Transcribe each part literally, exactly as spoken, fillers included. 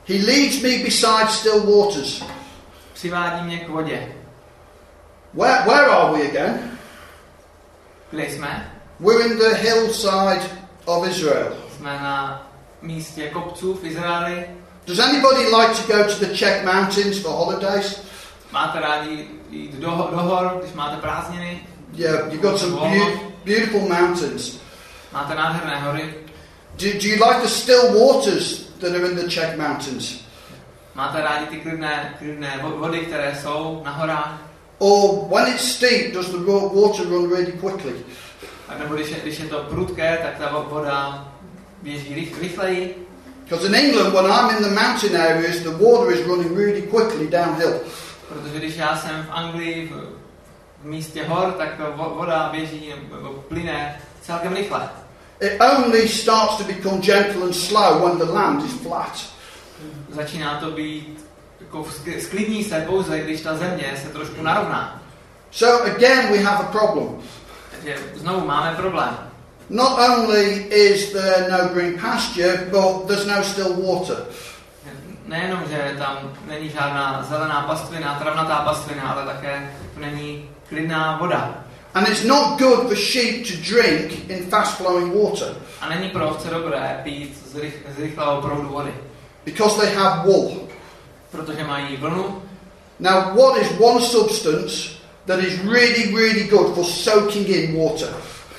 He leads me beside still waters. Přivádí mě k vodě. Where, where are we again? Kde jsme? We're in the hillside of Israel. Jsme na místě kopců v Izraeli. Does anybody like to go to the Czech mountains for holidays? Máte rádi jít do, do hor, když máte prázdniny? Yeah, you've got some be- beautiful mountains. Máte nádherné hory. Do, do you like the still waters that are in the Czech mountains? Máte rádi ty klidné, klidné vody, které jsou na horách? Or when it's steep, does the water run really quickly? A nebo když je, když je to prudké, tak ta voda běží rych, rychleji. Because in England, when I'm in the mountain areas, the water is running really quickly downhill. Protože když já jsem v Anglii, v, v místě hor, tak voda běží nebo plyne celkem rychle. It only starts to become gentle and slow when the land is flat. Začíná to být, jako sklidní se pouze, když ta země se trošku narovná. So again we have a problem. Takže znovu máme problém. Not only is there no green pasture, but there's no still water. Nejenom, že tam není žádná zelená pastvina, travnatá pastvina, ale také tu není klidná voda. And it's not good for sheep to drink in fast-flowing water. A není pro ovce dobré pít z, rych, z rychlého proudu vody. Because they have wool. Protože mají vlnu. Now, what is one substance that is really, really good for soaking in water?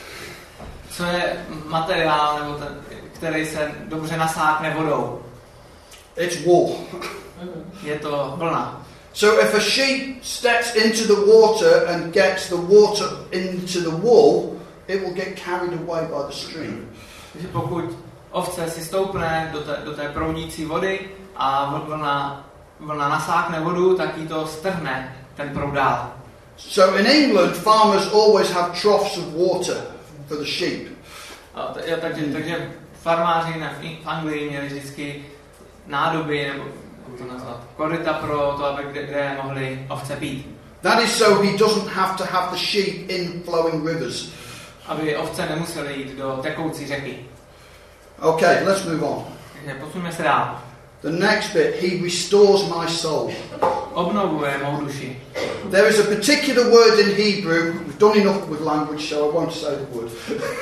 Co je materiál, nebo ten, který se dobře nasákne vodou? It's wool. Je to vlna. So if a sheep steps into the water and gets the water into the wool, it will get carried away by the stream. Takže pokud ovce si stoupne do té, do té proudící vody a vlna, vlna nasákne vodu, tak jí to strhne ten proud dál. So in England, farmers always have troughs of water for the sheep. A t- takže, takže farmáři v Anglii měli vždycky nádoby, nebo jak to nazvat, koryta pro to, aby kde, kde mohli ovce pít. That is so he doesn't have to have the sheep in flowing rivers. Aby ovce nemusely jít do tekoucí řeky. Okay, let's move on. Takže posuňme se dál. The next bit, he restores my soul. Obnovuje mou duši. There is a particular word in Hebrew. We've done enough with language, so I won't say the word.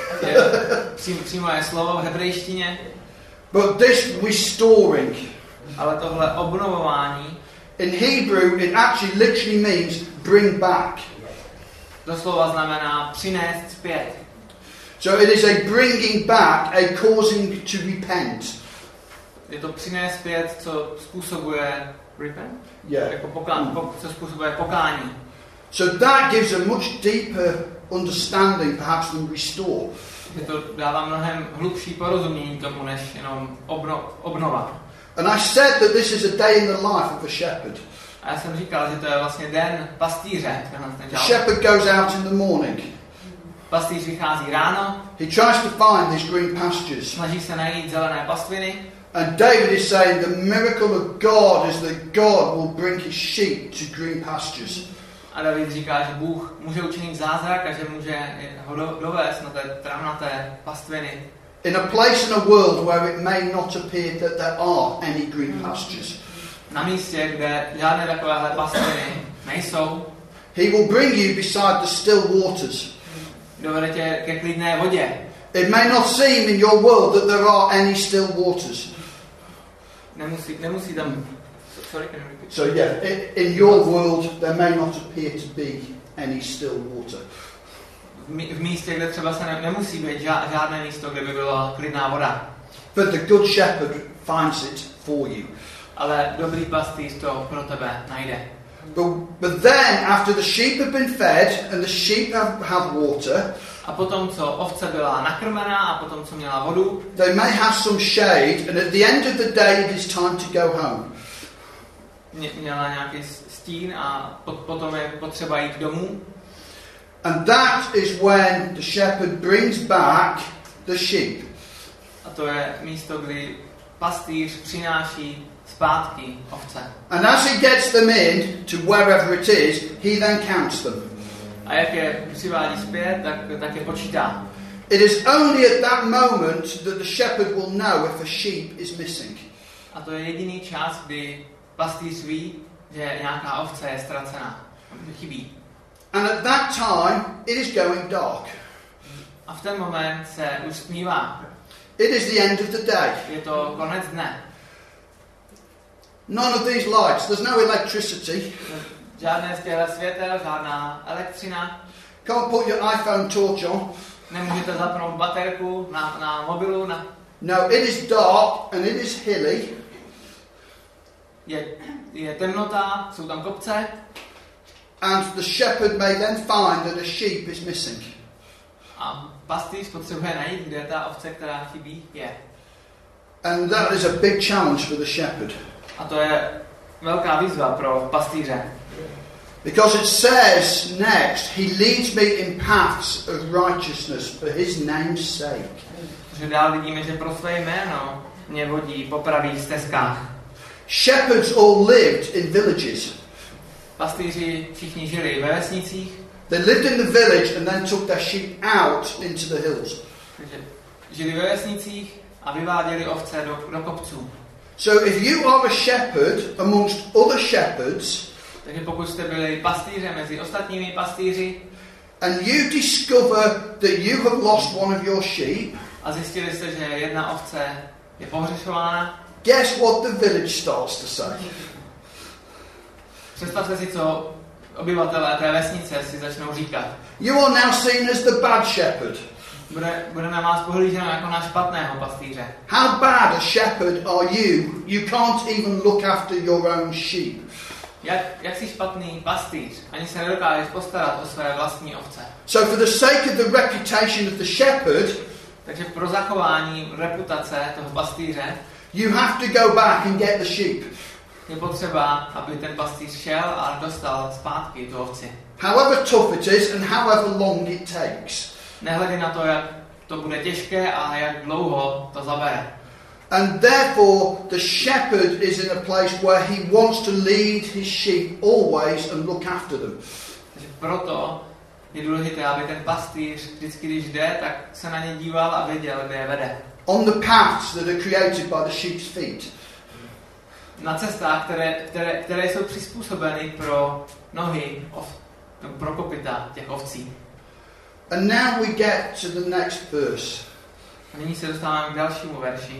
Je, přímo je slovo v hebrejštině. But this restoring, ale tohle obnovování, in Hebrew it actually literally means bring back. Doslova znamená přinést zpět. So it is a bringing back, a causing to repent. Je to přinést zpět, co způsobuje repent? Yeah. Jako pokání, po, co způsobuje pokání. So that gives a much deeper understanding perhaps than restore. Je to dává mnohem hlubší porozumění tomu, než jenom obno, obnova. And I said that this is a day in the life of a shepherd. A já jsem říkal, že to je vlastně den pastýře. The shepherd goes out in the morning. Pastýř vychází ráno. He tries to find these green pastures. Snaží se najít zelené pastviny. And David is saying the miracle of God is that God will bring his sheep to green pastures. A David říká, že Bůh může učinit zázrak a že může ho do, dovést na té travnaté pastviny. In a place in a world where it may not appear that there are any green pastures. Na místě, kde žádné takovéhle pastviny nejsou. He will bring you beside the still waters. Dovede tě ke klidné vodě. It may not seem in your world that there are any still waters. Nemusí, nemusí tam... Sorry, can you repeat? So yeah, in your world there may not appear to be any still water. V místě, kde třeba se ne, nemusí být žádné místo, kde by byla klidná voda. But the good shepherd finds it for you. Ale dobrý pastýř to pro tebe najde. But, but then, after the sheep have been fed and the sheep have, have water, a potom, co ovce byla nakrmená a potom, co měla vodu, they may have some shade, and at the end of the day it is time to go home. Měla nějaký stín a potom je potřeba jít domů. And that is when the shepherd brings back the sheep. A to je místo, kdy pastýř přináší zpátky ovce. And as he gets them in to wherever it is, he then counts them. A jak je přivádí zpět, tak, tak je počítá. It is only at that moment that the shepherd will know if a sheep is missing. A to je jediný čas, kdy pastýř ví, že nějaká ovce je ztracená, že chybí. And at that time, it is going dark. A v ten moment se už stmívá. It is the end of the day. Je to konec dne. None of these lights, there's no electricity. Žádné z těchto světel, žádná elektřina. Can't put your iPhone torch on. Nemůžete zapnout baterku na, na mobilu. Na... No, it is dark and it is hilly. Je, je temnota, jsou tam kopce. And the shepherd may then find that a sheep is missing. A pastýř potřebuje najít, kde ta ovce, která chybí, je. And that is a big challenge for the shepherd. A to je velká výzva pro pastýře. Because it says next, he leads me in paths of righteousness for his name's sake. Protože dál vidíme, že pro své jméno mě vodí po pravých stezkách. Shepherds all lived in villages. Pastýři všichni žili ve vesnicích. They lived in the village and then took their sheep out into the hills. Takže žili ve vesnicích a vyváděli ovce do, do kopců. So if you are a shepherd amongst other shepherds, takže pokud jste byli pastýře mezi ostatními pastýři, and you discover that you have lost one of your sheep, a zjistili jste, že jedna ovce je pohřešována, guess what the village starts to say? Představte si, co obyvatelé té vesnice si začnou říkat. You are now seen as the bad shepherd. Bude, bude na vás pohlíženo jako na špatného pastýře. How bad a shepherd are you? You can't even look after your own sheep. Jak, jak jsi špatný pastýř? Ani se nedokážeš postarat o své vlastní ovce. So for the sake of the reputation of the shepherd, takže pro zachování reputace toho pastýře, you have to go back and get the sheep. Je potřeba, aby ten pastýř šel a dostal zpátky tu ovci. However tough it is and however long it takes. Nehledě na to, jak to bude těžké a jak dlouho to zabere. And therefore the shepherd is in a place where he wants to lead his sheep always and look after them. Takže proto je důležité, aby ten pastýř vždycky, když jde, tak se na ně díval a věděl, kde je vede. On the paths that are created by the sheep's feet. Na cestách, které, které, které jsou přizpůsobeny pro nohy, ov, pro kopyta těch ovcí. And now we get to the next verse. A nyní se dostáváme k dalšímu verši.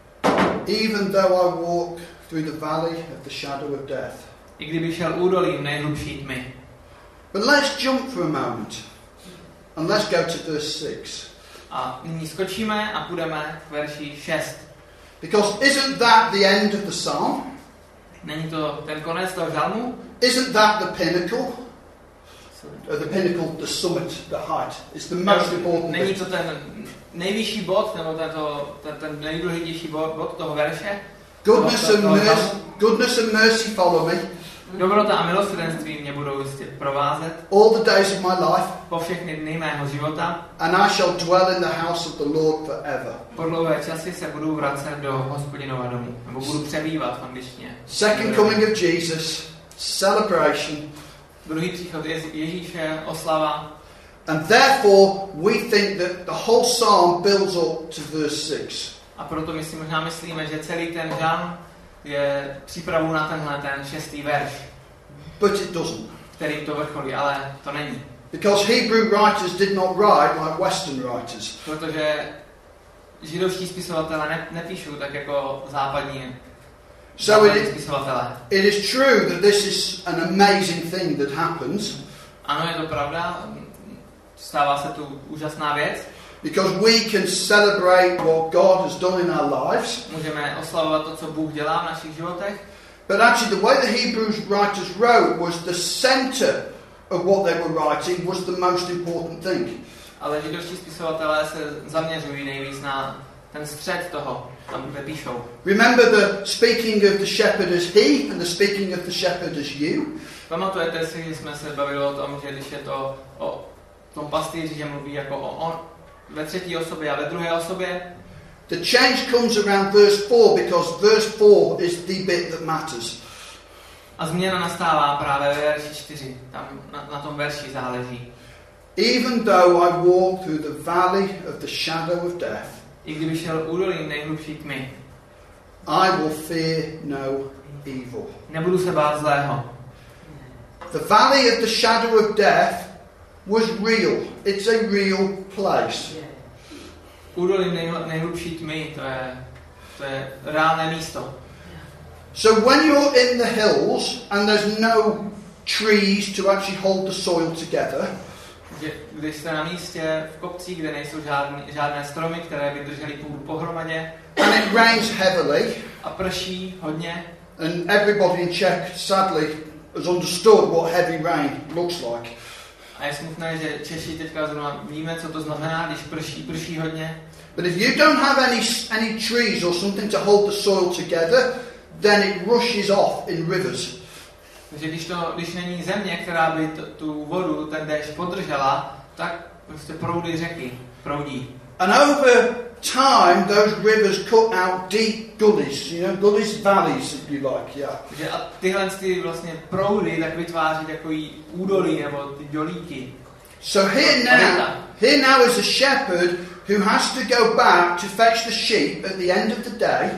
Even though I walk through the valley of the shadow of death. I kdyby šel údolím nejhlubší tmy. But let's jump for a moment. And let's go to verse six. A nyní skočíme a půjdeme k verši šest. Because isn't that the end of the psalm? Není to ten konec toho žalmu? Isn't that the pinnacle? Uh, the pinnacle, the summit, the height. It's the most important Není bit. to ten nejvyšší bod, nebo tento, ten, ten nejdůležitější bod, bod toho verše? Goodness and mercy, goodness and mercy follow me. Dobrota a milosrdenství mě budou jistě provázet. All the days of my life. Po všechny dny mého života. And I shall dwell in the house of the Lord forever. Po dlouhé časy se budu vracet do Hospodinova domu, nebo budu přebývat v angličtině. Second coming of Jesus, celebration. Druhý příchod Ježíše, oslava. And therefore we think that the whole psalm builds up to verse six. A proto my si možná myslíme, že celý ten žalm je přípravou na tenhle ten šestý verš. But it doesn't. Kterým to vrcholí, ale to není. Because Hebrew writers did not write like Western writers. Protože židovští spisovatelé ne, nepíšou tak jako západní So it, spisovatelé. it is true that this is an amazing thing that happens. Ano, je to pravda. Stává se tu úžasná věc. Because we can celebrate what God has done in our lives. Můžeme oslavovat to, co Bůh dělá v našich životech. But actually the way the Hebrew writers wrote was the center of what they were writing was the most important thing. Ale židovští spisovatelé se zaměřují nejvíc na ten střed toho, tam kde píšou. Remember the speaking of the shepherd as he and the speaking of the shepherd as you? Pamatujete si, že jsme se bavili o tom, že když je to o tom pastýři, že mluví jako o on ve třetí osobě a ve druhé osobě. The change comes around verse four because verse four is the bit that matters. A změna nastává právě ve verši čtyři. Tam na, na tom verši záleží. Even though I walk through the valley of the shadow of death. I kdyby šel údolím nejhlubší tmy. I will fear no evil. Nebudu se bát zlého. The valley of the shadow of death was real. It's a real place. Údolí nejhl- nejhlubší tmy, to je, to je reálné místo. So when you're in the hills and there's no trees to actually hold the soil together, Že, když jste na místě v kopcích, kde nejsou žádný, žádné stromy, které by držely půdu pohromadě, and it rains heavily, a prší hodně, and everybody in Czech sadly has understood what heavy rain looks like. a je smutné, že Češi teďka zrovna víme, co to znamená, když prší, prší hodně. But if you don't have any any trees or something to hold the soil together, then it rushes off in rivers. Takže když, to, když není země, která by t, tu vodu, ten déšť podržela, tak prostě proudí řeky, proudí. And over time, those rivers cut out deep gullies, you know, gullies, valleys, if you like, yeah. Takže a tyhle ty vlastně proudy tak vytváří takový údolí nebo ty dolíky. So here now, here now is a shepherd who has to go back to fetch the sheep at the end of the day.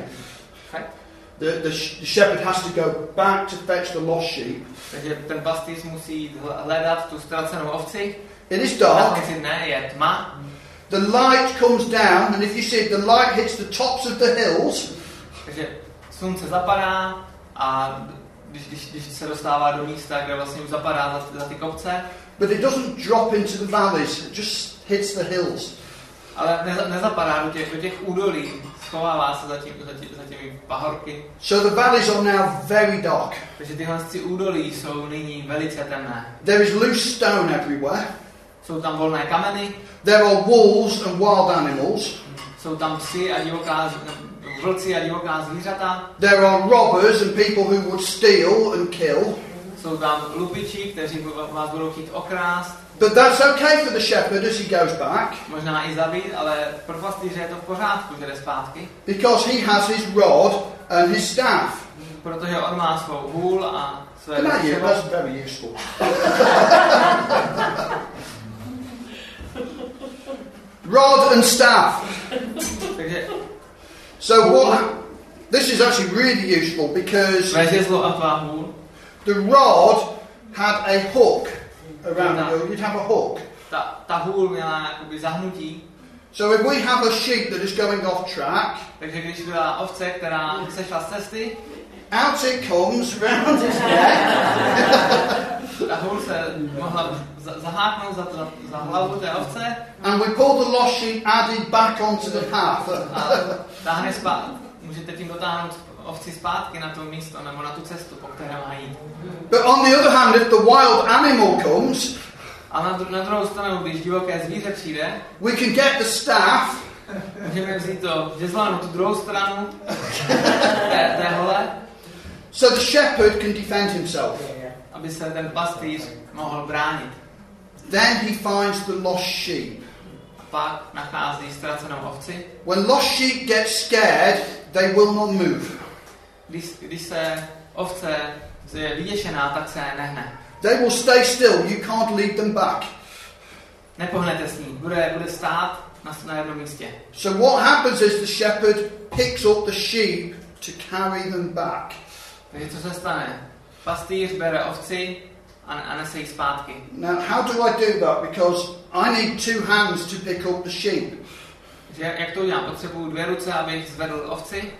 The, the, the shepherd has to go back to fetch the lost sheep. Takže ten pastýř musí jít hledat tu ztracenou ovci. It is dark. Na konci dne je tma. The light comes down, and if you see it, the light hits the tops of the hills. Takže slunce zapadá a když, když, když se dostává do místa, kde vlastně už zapadá za, za ty kopce. But it doesn't drop into the valleys, it just hits the hills. Ale neza, nezapadá do těch, do těch údolí, schovává se za, tím, za, tím, za těmi pahorky. So the valleys are now very dark. Takže tyhle údolí jsou nyní velice temné. There is loose stone everywhere. Jsou tam volné kameny. There are wolves and wild animals. Jsou tam psy a divoká, vlci a divoká zvířata. There are robbers and people who would steal and kill. Jsou tam lupiči, kteří vás budou chtít okrást. But that's okay for the shepherd as he goes back. Možná i zabít, ale pro pastýře je to v pořádku, že jde zpátky. Because he has his rod and his staff. Protože on má svou hůl a své Can I use? sebou. That's very useful. Rod and staff. Takže So what? This is actually really useful because své žezlo a tvá hůl. the rod had a hook around it. You'd have a hook. Ta, ta hůl měla jakoby zahnutí. So if we have a sheep that is going off track, Takže když byla ovce, která sešla z cesty, out it comes round its neck. ta hůl se mohla za- zaháknout za, za, za hlavu té ovce And we pull the lost sheep added back onto the path. a táhne zpátky. Můžete tím dotáhnout ovci zpátky na to místo nebo na tu cestu, po které má jít. But on the other hand, if the wild animal comes, A na, dru- na druhou stranu, když divoké zvíře přijde, we can get the staff můžeme vzít to žezlo na tu druhou stranu té, té hole, so the shepherd can defend himself. aby se ten pastýř mohl bránit. Then he finds the lost sheep. A pak nachází ztracenou ovci. When lost sheep get scared, they will not move. Když, když se ovce je vyděšená, tak se nehne. They will stay still. You can't lead them back. Nepohnete s ní. Bude, bude stát na, na jednom místě. So what happens is the shepherd picks up the sheep to carry them back. Takže co se stane? Pastýř bere ovci a, a nese ji zpátky. Now, how do I do that? Because I need two hands to pick up the sheep. Takže jak, jak to udělám? Potřebuju dvě ruce, abych zvedl ovci.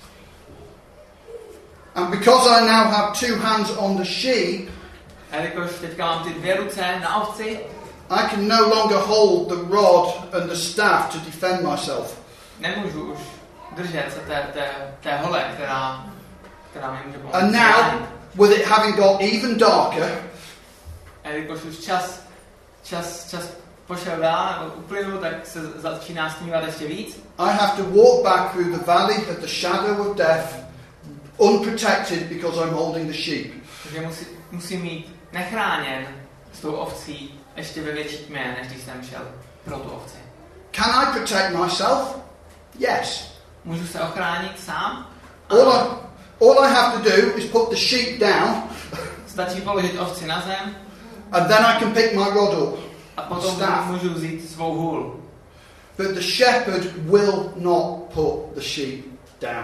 And because I now have two hands on the sheep, A jelikož teďka mám ty dvě ruce na ovci, I can no longer hold the rod and the staff to defend myself. nemůžu už držet se té, té, té hole, která, která mi může pomoct. And now, with it having got even darker, A jelikož už čas, čas, čas pošel dál, nebo uplynul, tak se začíná stmívat ještě víc. I have to walk back through the valley of the shadow of death, unprotected because I'm holding the sheep. Takže musí, musím mít nechráněn s tou ovcí ještě ve větší tmě, než když jsem šel pro tu ovci. Can I protect myself? Yes. Můžu se ochránit sám? All I, all I have to do is put the sheep down, Stačí položit ovci na zem and then I can pick my rod up. a potom Stav. můžu vzít svou hůl. But the shepherd will not put the sheep down.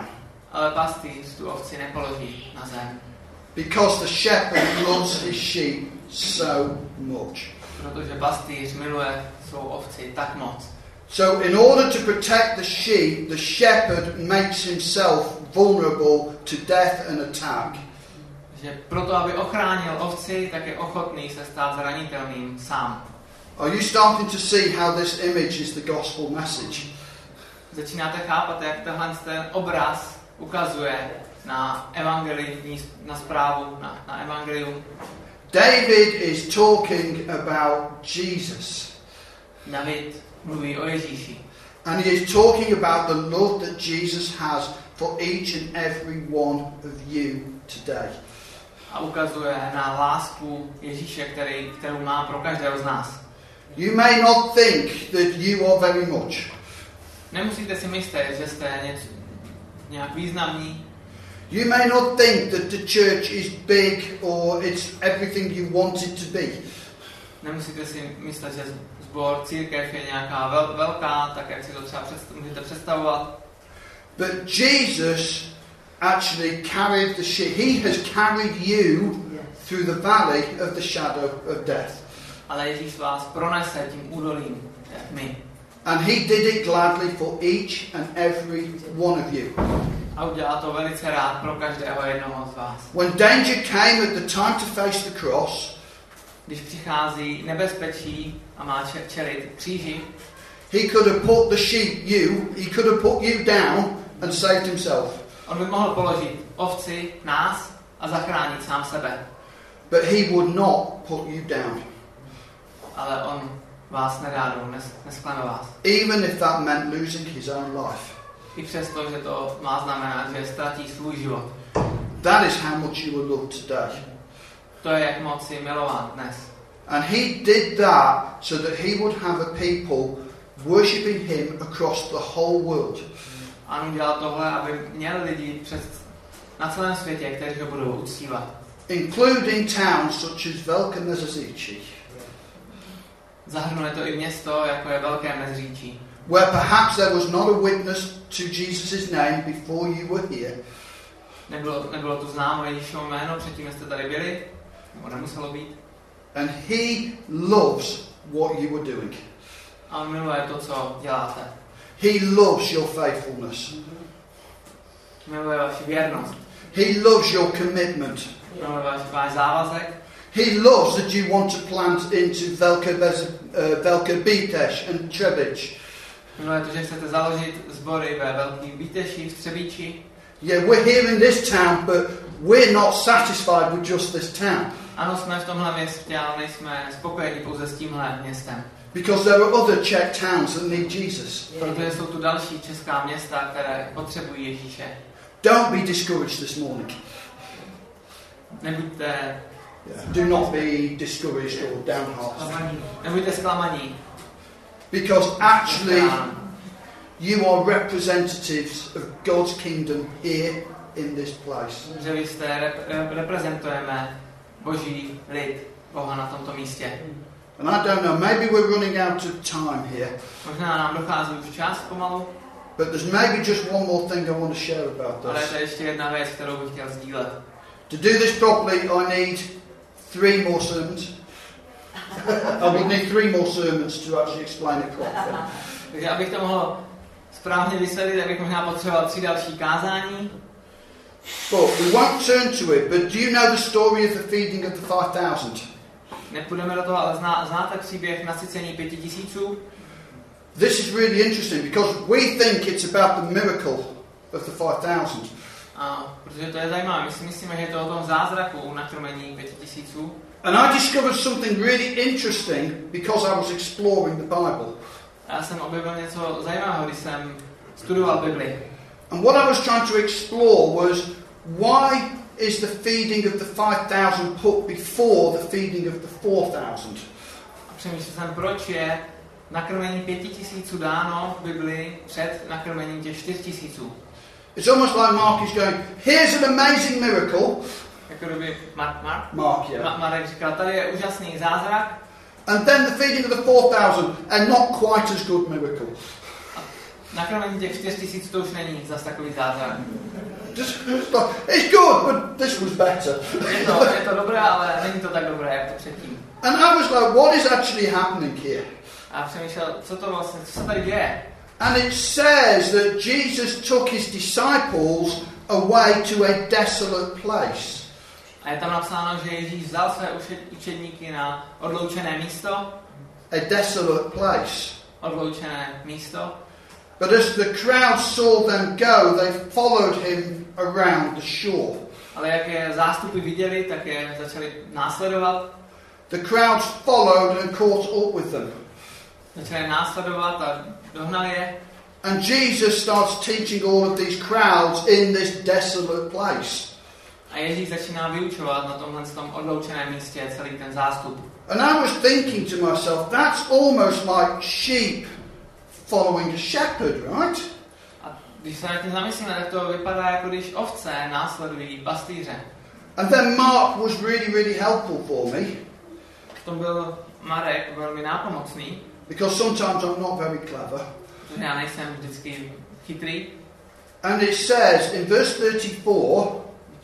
ale pastýř tu ovci nepoloží na zem. Because the shepherd loves his sheep so much. Protože pastýř miluje svou ovci tak moc. So in order to protect the sheep, the shepherd makes himself vulnerable to death and attack. Že proto, aby ochránil ovci, tak je ochotný se stát zranitelným sám. Are you starting to see how this image is the gospel message? Začínáte chápat, jak tenhle ten obraz ukazuje na evangelium, na zprávu, na, na evangelium. David is talking about Jesus. David mluví o Ježíši. And he is talking about the love that Jesus has for each and every one of you today. A ukazuje na lásku Ježíše, který, kterou má pro každého z nás. You may not think that you are very much. Nemusíte si myslet, že jste něco, nějak významní. You may not think that the church is big or it's everything you want it to be. Nemusíte si myslet, že sbor, církev je nějaká vel, velká, tak jak si to třeba představ, můžete představovat. But Jesus actually carried the sheep. He has carried you through the valley of the shadow of death. Ale Ježíš vás pronese tím údolím, jak my. And he did it gladly for each and every one of you. A udělá to velice rád pro každého jednoho z vás. When danger came at the time to face the cross, když přichází nebezpečí a má čelit kříži, he could have put the sheep, you, he could have put you down and saved himself. On by mohl položit ovci, nás a zachránit sám sebe. But he would not put you down. Ale on vás nedá dolů, nes, nesklame vás. Even if that meant losing his own life. I přesto, že to má znamenat, že ztratí svůj život. That is how much you are loved today. To je, jak moc je milován dnes. And he did that so that he would have a people worshipping him across the whole world. A on udělal tohle, aby měl lidi přes, na celém světě, kteří ho budou uctívat. Including towns such as Velké Meziříčí. Zahrnuje to i město, jako je Velké Meziříčí. Where perhaps there was not a witness to Jesus' name before you were here. Nebylo, nebylo tu známo Ježíšovo jméno, předtím jste tady byli, nebo nemuselo být. And he loves what you are doing. A on miluje to, co děláte. He loves your faithfulness. Miluje vaši věrnost. He loves your commitment. Miluje váš, váš závazek. He loves that you want to plant into Velké, Bez, uh, Velké Bíteš and Třebíč. Miluje to, že chcete založit sbory ve Velkým Bíteši, v Třebíči. Yeah, we're here in this town, but we're not satisfied with just this town. Ano, jsme v tomhle městě, ale nejsme spokojeni pouze s tímhle městem. Because there are other Czech towns that need Jesus. Protože jsou tu další česká města, které potřebují Ježíše. Don't be discouraged this morning. Nebuďte, Yeah. Do not be discouraged or downhearted. nebuďte zklamaní. Because actually, you are representatives of God's kingdom here in this place. Že vy jste rep, reprezentujeme Boží lid, Boha na tomto místě. And I don't know, maybe we're running out of time here. Možná nám dochází už čas pomalu. But there's maybe just one more thing I want to share about Ale this. to je ještě jedna věc, kterou bych chtěl sdílet. To do this properly, I need three more sermons. I will need three more sermons to actually explain it properly. Takže abych to mohl správně vysvětlit, tak bych možná potřeboval tři další kázání. But we won't turn to it, but do you know the story of the feeding of the five thousand? Nepůjdeme do toho, ale zná, znáte příběh nasycení pěti tisíců? This is really interesting because we think it's about the miracle of the five thousand. A protože to je zajímavé, my si myslíme, že je to o tom zázraku nakrmení pěti tisíců. And I discovered something really interesting because I was exploring the Bible. A já jsem objevil něco zajímavého, když jsem studoval Bibli. And what I was trying to explore was why is the feeding of the five thousand put before the feeding of the four thousand? A přemýšlel jsem, proč je nakrmení pěti tisíců dáno v Bibli před nakrmením těch čtyř tisíců. It's almost like Mark is going, here's an amazing miracle. Jako kdyby Mark, Mark? Mark, yeah. Ma- Marek říkal, tady je úžasný zázrak. And then the feeding of the four thousand, and not quite as good miracle. nakrmení těch čtyři tisíc to už není zas takový zázrak. It's good, but this was better. Je to, je to dobré, ale není to tak dobré, jak to předtím. And I was like, what is actually happening here? A přemýšlel, co to vlastně, co se tady děje? And it says that Jesus took his disciples away to a desolate place. A je tam napsáno, že Ježíš vzal své učedníky na odloučené místo. A desolate place. Odloučené místo. But as the crowd saw them go, they followed him around the shore. Ale jak je zástupy viděli, tak je začali následovat. The crowds followed and caught up with them. Začali následovat a dohnali je. And Jesus starts teaching all of these crowds in this desolate place. A Ježíš začíná vyučovat na tomhle tom odloučeném místě celý ten zástup. And I was thinking to myself, that's almost like sheep following a shepherd, right? A když se nad tím zamyslíme, tak to vypadá, jako když ovce následují pastýře. And then Mark was really, really helpful for me. V tom byl Marek velmi nápomocný. Because sometimes I'm not very clever. Protože já nejsem vždycky chytrý. And it says in verse thirty-four, uh,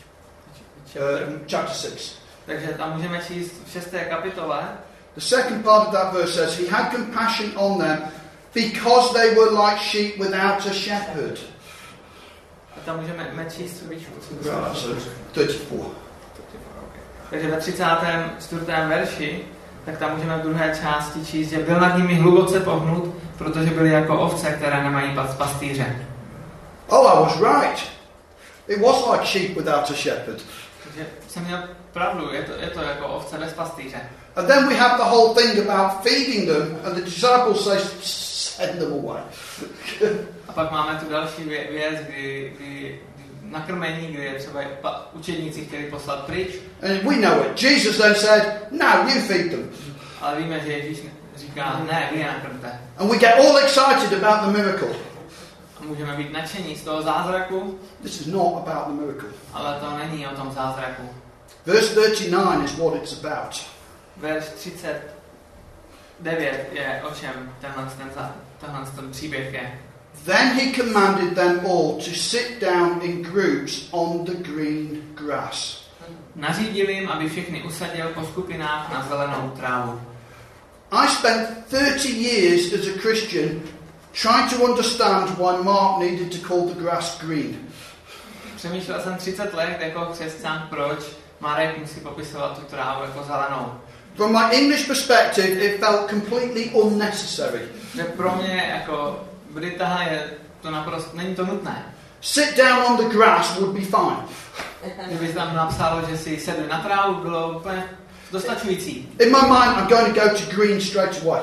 chapter six. Takže tam můžeme číst v šesté kapitole. The second part of that verse says, he had compassion on them because they were like sheep without a shepherd. A tam můžeme číst víc. Right, so thirty-four. Takže ve třicátém čtvrtém verši, tak tam můžeme v druhé části číst, že byl nad nimi hluboce pohnut, protože byli jako ovce, které nemají pastýře. Oh, I was right. It was like sheep without a shepherd. Takže jsem měl pravdu, je to, je to jako ovce bez pastýře. And then we have the whole thing about feeding them, and the disciples say, send them away. A pak máme tu další věc, kdy, kdy nakrmení, kdy je třeba učedníci chtěli poslat pryč. And we know it. Jesus then said, no, you feed them. Ale víme, že Ježíš říká, ne, vy je nakrmte. And we get all excited about the miracle. A můžeme být nadšení z toho zázraku. This is not about the miracle. Ale to není o tom zázraku. Verse thirty-nine is what it's about. Verš třicet devět je o čem tenhle ten, tenhle ten příběh je. Then he commanded them all to sit down in groups on the green grass. Nařídil jim, aby všechny usadil po skupinách na zelenou trávu. I spent thirty years as a Christian trying to understand why Mark needed to call the grass green. Přemýšlel jsem třicet let jako křesťan, proč Marek musí popisovat tu trávu jako zelenou. From my English perspective, it felt completely unnecessary. Že pro mě jako Brita je to naprosto, není to nutné. Sit down on the grass would be fine. Kdyby tam napsalo, že si sedli na trávu, bylo úplně dostačující. In my mind, I'm going to go to green straight away.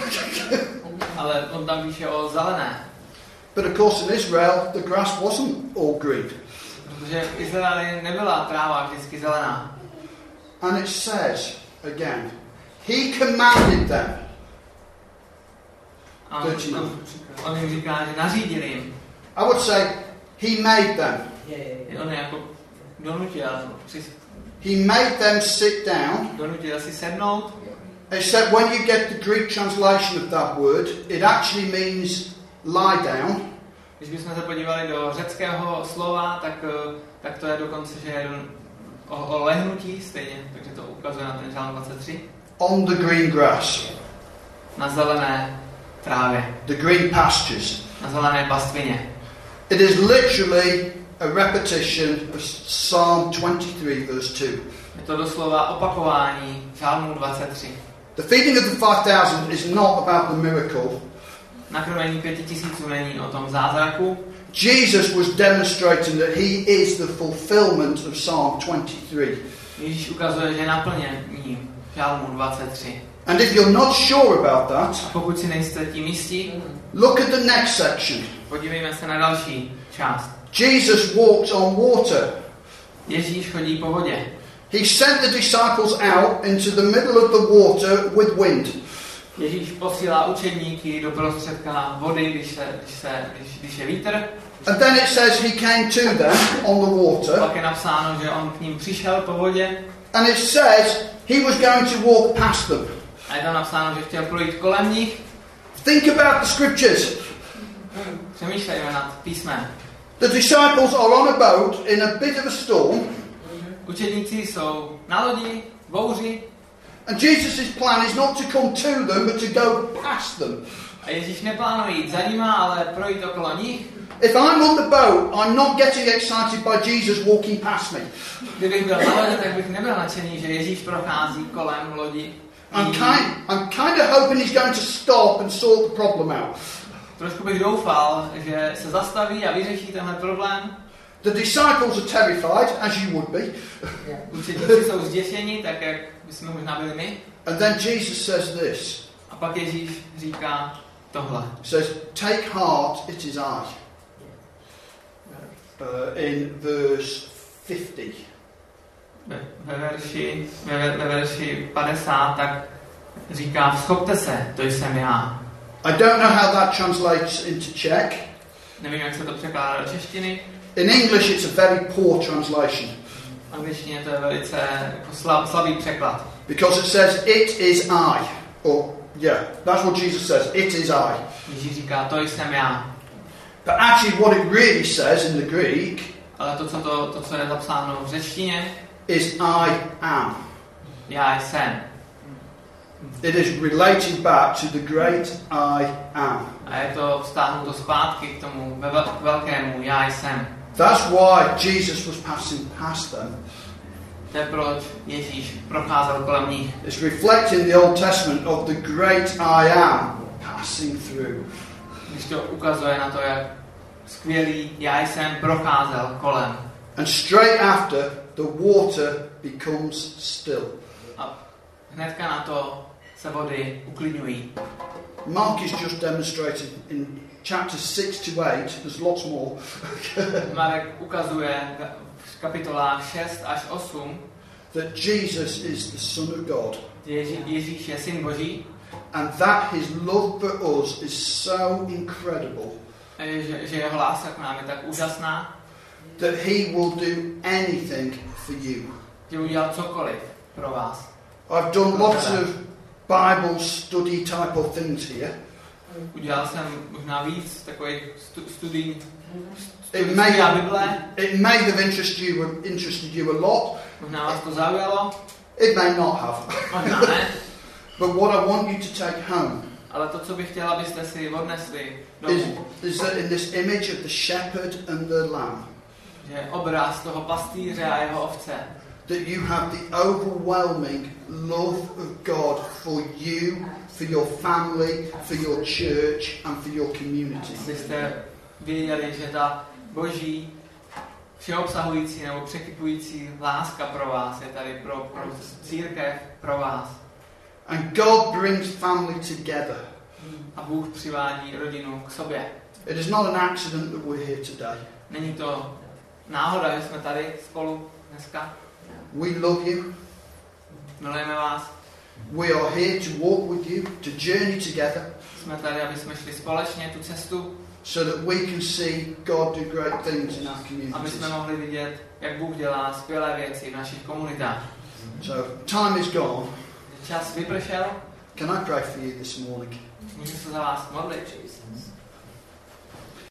Ale on tam píše o zelené. But of course in Israel, the grass wasn't all green. Protože v Izraeli nebyla tráva vždycky zelená. And it says, again, he commanded them. A on, on, on jim říká, že nařídil jim. I would say, he made them. On je jako donutil. He made them sit down. Donutil si sednout. Except when you get the Greek translation of that word, it actually means lie down. Když bychom se podívali do řeckého slova, tak, tak to je dokonce, že je o, o lehnutí stejně, takže to ukazuje na ten žálm dvacet tři. On the green grass. Na zelené trávě. The green pastures. Na zelené pastvině. It is literally a repetition of Psalm twenty-three verse two. Je to doslova opakování žálmu dvacet tři. The feeding of the five thousand is not about the miracle. Nakrmení pěti tisíců není o tom zázraku. Jesus was demonstrating that he is the fulfillment of Psalm twenty-three. Ježíš ukazuje, že je naplnění žálmu dvacet tři. And if you're not sure about that, a pokud si nejste tím jistí, look at the next section. Podívejme se na další část. Jesus walks on water. Ježíš chodí po vodě. He sent the disciples out into the middle of the water with wind. Ježíš posílá učedníky do prostředka vody, když, se, když, se, když, když je vítr. And then it says he came to them on the water. Pak je napsáno, že on k ním přišel po vodě. And it says he was going to walk past them. A je tam napsáno, že chtěl projít kolem nich. Think about the scriptures. Přemýšlejme nad písmem. The disciples are on a boat in a bit of a storm. Učedníci jsou na lodi, v bouři. And Jesus' plan is not to come to them, but to go past them. A Ježíš neplánuje jít za nima, ale projít okolo nich. If I'm on the boat, I'm not getting excited by Jesus walking past me. Kdybych byl na lodi, tak bych nebyl nadšený, že Ježíš prochází kolem lodi. I'm kind, I'm kind of hoping he's going to stop and sort the problem out. Trošku bych doufal, že se zastaví a vyřeší tenhle problém. The disciples are terrified, as you would be. Učedníci jsou zděšeni, tak jak bychom možná byli my. And then Jesus says this. A pak Ježíš říká tohle. He says, "Take heart, it is I." Uh, in verse fifty. Ve, ve, verši, ve, ve verši padesát tak říká, vzchopte se, to jsem já. I don't know how that translates into Czech. Nevím, jak se to překládá do češtiny. In English it's a very poor translation. V angličtině to je velice jako slab, slabý překlad. Because it says, it is I. Or, yeah, that's what Jesus says, it is I. Ježíš říká, to jsem já. But actually what it really says in the Greek, ale to, co, to, to, co je zapsáno v řečtině, is I am. Já jsem. It is relating back to the great I am. A je to vztáhnuto zpátky k tomu velkému já jsem. That's why Jesus was passing past them. To je proč Ježíš procházel kolem nich. It's reflecting the Old Testament of the great I am passing through. Když to ukazuje na to, jak skvělý já jsem procházel kolem. And straight after, the water becomes still. A hnedka na to se vody uklidňují. Mark is just demonstrated in chapters six to eight. There's lots more. Marek ukazuje v kapitolách šest až osm, that Jesus is the Son of God. Ježí, Ježíš je syn Boží. And that his love for us is so incredible. Že, že jeho láska k nám je tak úžasná. That he will do anything for you. Že udělal cokoliv pro vás. I've done lots of Bible study type of things here. Udělal jsem možná víc takových stu, studií. It may, it may have interested you, interested you a lot. Možná vás to zaujalo. It may not have. Možná ne. But what I want you to take home ale to, co bych chtěla, abyste si odnesli is, domů, is that in this image of the shepherd and the lamb, že obraz toho pastýře a jeho ovce, that you have the overwhelming love of God for you, for your family, for your church and for your community. Abyste věděli, že ta Boží všeobsahující nebo překypující láska pro vás je tady pro, pro církev, pro vás. And God brings family together. A Bůh přivádí rodinu k sobě. It is not an accident that we're here today. Není to náhoda, že jsme tady spolu dneska. We love you. Milujeme vás. We are here to walk with you, to journey together. Jsme tady, aby jsme šli společně tu cestu. So that we can see God do great things in our communities. Aby jsme mohli vidět, jak Bůh dělá skvělé věci v našich komunitách. So time is gone. Čas vypršel. Can I pray for you this morning? Můžu se za vás modlit.